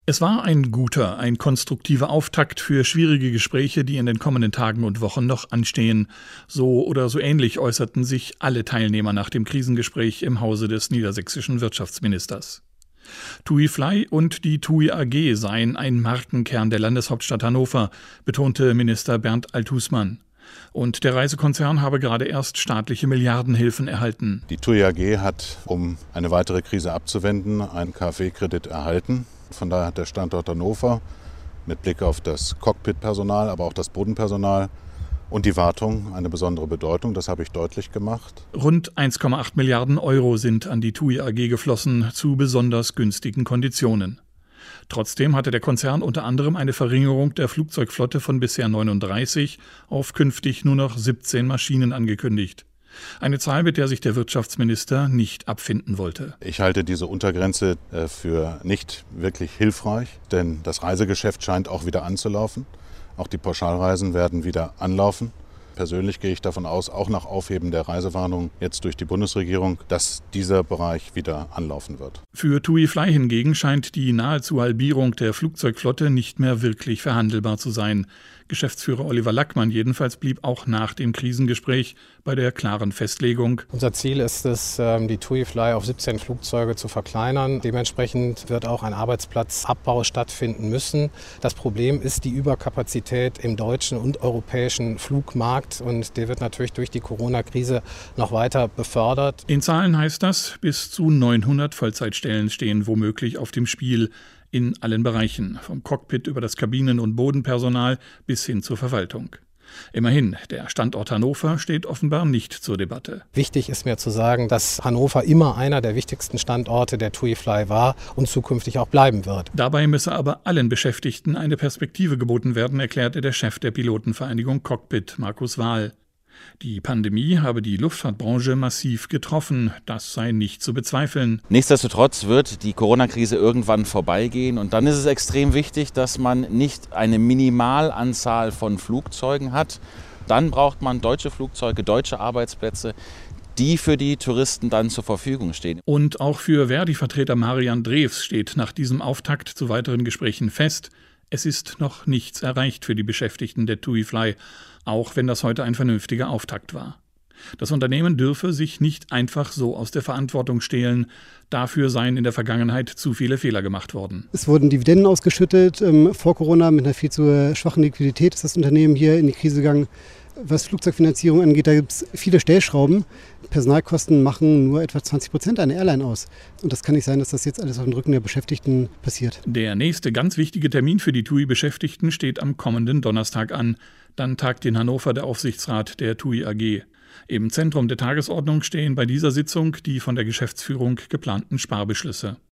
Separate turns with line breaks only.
Es war ein guter, ein konstruktiver Auftakt für schwierige Gespräche, die in den kommenden Tagen und Wochen noch anstehen. So oder so ähnlich äußerten sich alle Teilnehmer nach dem Krisengespräch im Hause des niedersächsischen Wirtschaftsministers. TUI Fly und die TUI AG seien ein Markenkern der Landeshauptstadt Hannover, betonte Minister Bernd Althusmann. Und der Reisekonzern habe gerade erst staatliche Milliardenhilfen erhalten.
Die TUI AG hat, um eine weitere Krise abzuwenden, einen KfW-Kredit erhalten. Von daher hat der Standort Hannover mit Blick auf das Cockpit-Personal, aber auch das Bodenpersonal und die Wartung eine besondere Bedeutung. Das habe ich deutlich gemacht.
Rund 1,8 Milliarden Euro sind an die TUI AG geflossen, zu besonders günstigen Konditionen. Trotzdem hatte der Konzern unter anderem eine Verringerung der Flugzeugflotte von bisher 39 auf künftig nur noch 17 Maschinen angekündigt. Eine Zahl, mit der sich der Wirtschaftsminister nicht abfinden wollte.
Ich halte diese Untergrenze für nicht wirklich hilfreich, denn das Reisegeschäft scheint auch wieder anzulaufen. Auch die Pauschalreisen werden wieder anlaufen. Persönlich gehe ich davon aus, auch nach Aufheben der Reisewarnung jetzt durch die Bundesregierung, dass dieser Bereich wieder anlaufen wird.
Für TUI Fly hingegen scheint die nahezu Halbierung der Flugzeugflotte nicht mehr wirklich verhandelbar zu sein. Geschäftsführer Oliver Lackmann jedenfalls blieb auch nach dem Krisengespräch bei der klaren Festlegung.
Unser Ziel ist es, die TUI Fly auf 17 Flugzeuge zu verkleinern. Dementsprechend wird auch ein Arbeitsplatzabbau stattfinden müssen. Das Problem ist die Überkapazität im deutschen und europäischen Flugmarkt. Und der wird natürlich durch die Corona-Krise noch weiter befördert.
In Zahlen heißt das, bis zu 900 Vollzeitstellen stehen womöglich auf dem Spiel. In allen Bereichen, vom Cockpit über das Kabinen- und Bodenpersonal bis hin zur Verwaltung. Immerhin, der Standort Hannover steht offenbar nicht zur Debatte.
Wichtig ist mir zu sagen, dass Hannover immer einer der wichtigsten Standorte der TUI Fly war und zukünftig auch bleiben wird.
Dabei müsse aber allen Beschäftigten eine Perspektive geboten werden, erklärte der Chef der Pilotenvereinigung Cockpit, Markus Wahl. Die Pandemie habe die Luftfahrtbranche massiv getroffen, das sei nicht zu bezweifeln.
Nichtsdestotrotz wird die Corona-Krise irgendwann vorbeigehen und dann ist es extrem wichtig, dass man nicht eine Minimalanzahl von Flugzeugen hat. Dann braucht man deutsche Flugzeuge, deutsche Arbeitsplätze, die für die Touristen dann zur Verfügung stehen.
Und auch für Verdi-Vertreter Marian Drews steht nach diesem Auftakt zu weiteren Gesprächen fest: Es ist noch nichts erreicht für die Beschäftigten der TUI Fly, auch wenn das heute ein vernünftiger Auftakt war. Das Unternehmen dürfe sich nicht einfach so aus der Verantwortung stehlen. Dafür seien in der Vergangenheit zu viele Fehler gemacht worden.
Es wurden Dividenden ausgeschüttet. Vor Corona mit einer viel zu schwachen Liquidität ist das Unternehmen hier in die Krise gegangen. Was Flugzeugfinanzierung angeht, da gibt es viele Stellschrauben. Personalkosten machen nur etwa 20% einer Airline aus. Und das kann nicht sein, dass das jetzt alles auf dem Rücken der Beschäftigten passiert.
Der nächste ganz wichtige Termin für die TUI-Beschäftigten steht am kommenden Donnerstag an. Dann tagt in Hannover der Aufsichtsrat der TUI AG. Im Zentrum der Tagesordnung stehen bei dieser Sitzung die von der Geschäftsführung geplanten Sparbeschlüsse.